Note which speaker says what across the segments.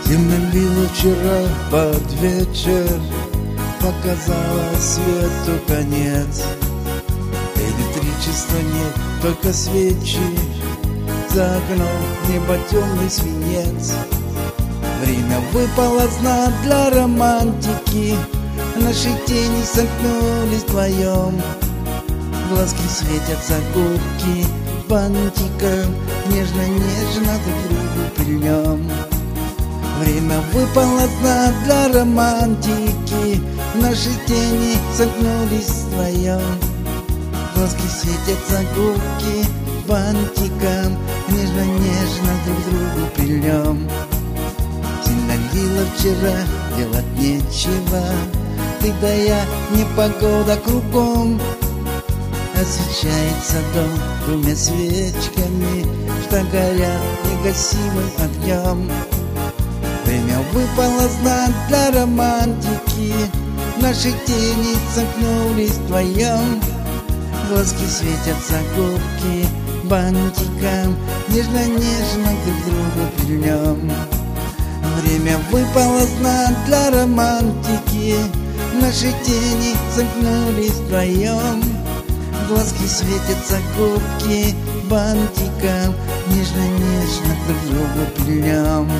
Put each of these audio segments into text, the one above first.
Speaker 1: Темно было вчера под вечер, показала свету конец. Электричества нет, только свечи, за окном небо темный свинец. Время выпало знак для романтики, наши тени сомкнулись вдвоем. Глазки светятся, губки бантиком, нежно-нежно друг другу прильнем. Время выпало знак для романтики, наши тени сомкнулись вдвоем. Глазки светятся, губки бантиком, нежно-нежно друг другу прильнем. Сильно лило вчера, делать нечего, ты да я, непогода кругом. Освещается дом двумя свечками, что горят негасимым огнем. Время выпало знак для романтики, наши тени сомкнулись вдвоем. Глазки светятся, губки бантиком, нежно-нежно друг другу прильнем. Время выпало знак для романтики, наши тени сомкнулись вдвоем. Глазки светятся, губки бантиком, нежно-нежно друг другу прильнем.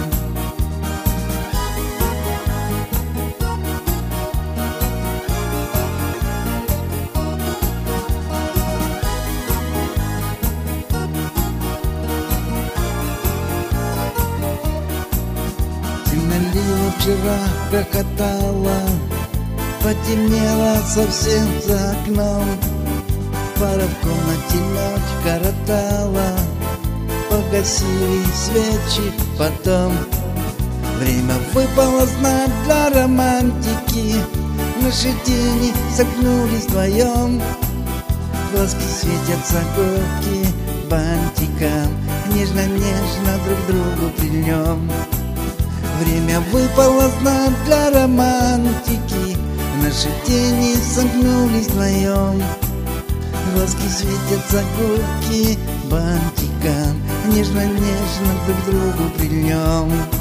Speaker 1: Лило вчера, грохотало, потемнело совсем за окном. Пара в комнате ночь коротала, погасили свечи потом. Время выпало знак для романтики, наши тени сомкнулись вдвоем. Глазки светятся, губки бантиком, нежно-нежно друг другу прильнем. Время выпало знак для романтики, наши тени сомкнулись вдвоем. Глазки светятся, губки бантиком, нежно-нежно друг другу прильнем.